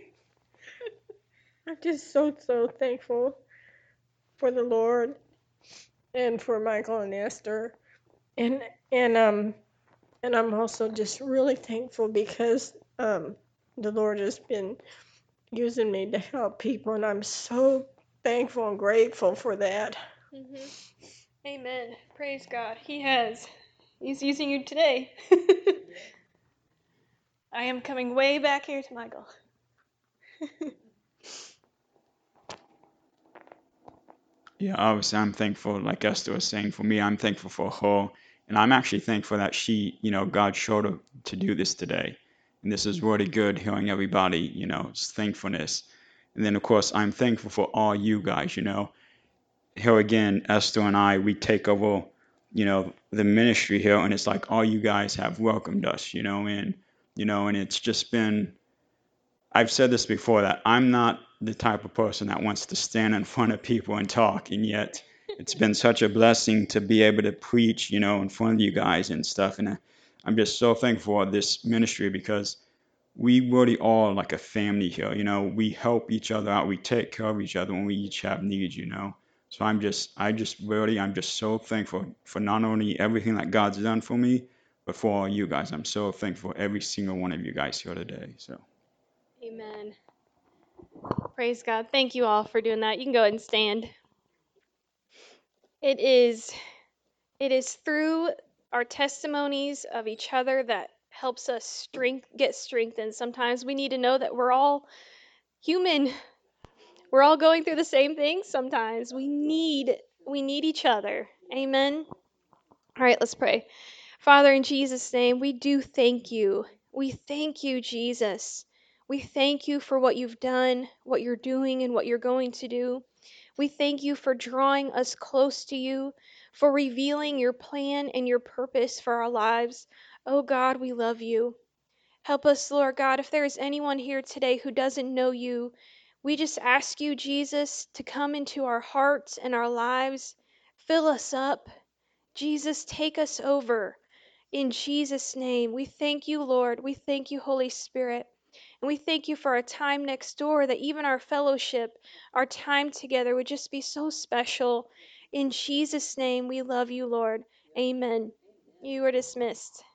I'm just so, so thankful for the Lord and for Michael and Esther. And and um and I'm also just really thankful because um the Lord has been using me to help people, and I'm so thankful and grateful for that. hmm Amen. Praise God. He has. He's using you today. I am coming way back here to Michael. Yeah, obviously, I'm thankful, like Esther was saying, for me, I'm thankful for her. And I'm actually thankful that she, you know, God showed her to do this today. And this is really good hearing everybody, you know, it's thankfulness. And then, of course, I'm thankful for all you guys, you know. Here again, Esther and I, we take over, you know, the ministry here. And it's like all you guys have welcomed us, you know, and, you know, and it's just been, I've said this before that I'm not the type of person that wants to stand in front of people and talk, and yet it's been such a blessing to be able to preach, you know, in front of you guys and stuff. And I- I'm just so thankful for this ministry because we really are like a family here. You know, we help each other out, we take care of each other when we each have needs, you know. So I'm just, I just really, I'm just so thankful for not only everything that God's done for me, but for all you guys. I'm so thankful for every single one of you guys here today. So. Amen. Praise God. Thank you all for doing that. You can go ahead and stand. It is it is through our testimonies of each other that helps us strength get strengthened. Sometimes we need to know that we're all human. We're all going through the same things sometimes. We need we need each other. Amen. All right, let's pray. Father, in Jesus' name, we do thank you. We thank you, Jesus. We thank you for what you've done, what you're doing, and what you're going to do. We thank you for drawing us close to you, for revealing your plan and your purpose for our lives. Oh God, we love you. Help us, Lord God, if there is anyone here today who doesn't know you, we just ask you, Jesus, to come into our hearts and our lives. Fill us up. Jesus, take us over. In Jesus' name, we thank you, Lord. We thank you, Holy Spirit. And we thank you for our time next door, that even our fellowship, our time together would just be so special. In Jesus' name, we love you, Lord. Amen. You are dismissed.